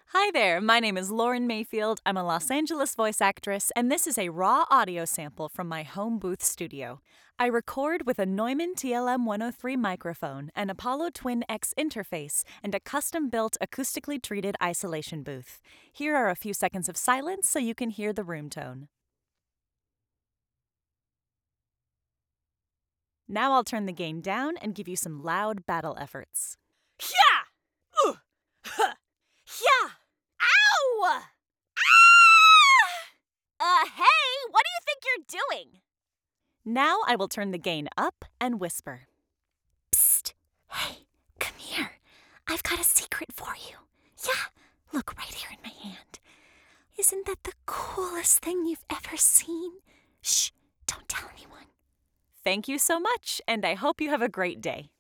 Hi there, my name is Lauren Mayfield. I'm a Los Angeles voice actress, and this is a raw audio sample from my home booth studio. I record with a Neumann TLM 103 microphone, an Apollo Twin X interface, and a custom built acoustically treated isolation booth. Here are a few seconds of silence so you can hear the room tone. Now I'll turn the gain down and give you some loud battle efforts. Yeah! Huh! Yeah! Ow! Hey, what do you think you're doing? Now I will turn the gain up and whisper. Psst. Hey, come here. I've got a secret for you. Yeah, look right here in my hand. Isn't that the coolest thing you've ever seen? Shh, don't tell anyone. Thank you so much, and I hope you have a great day.